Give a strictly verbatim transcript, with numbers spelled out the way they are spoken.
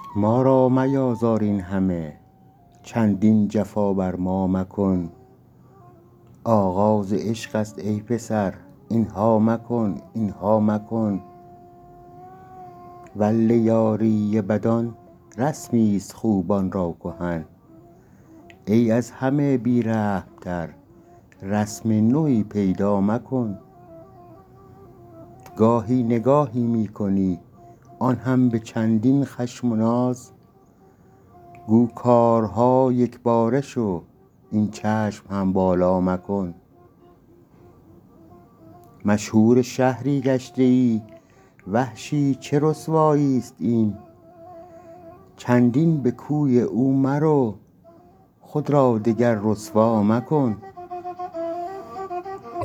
ما را میازار این همه، چندین جفا بر ما مکن. آغاز عشق است ای پسر، اینها مکن اینها مکن. والله یاری بدان رسمی است خوبان را کهن. ای از همه بی رحم تر، رسم نوی پیدا مکن. گاهی نگاهی می کنی آن هم به چندین خشم و ناز. گو کارها یکباره شو، این چشم هم بالا مکن. مشهور شهری گشته ای، وحشی چه رسوایی است این. چندین به کوی او مرو، خود را دگر رسوا مکن.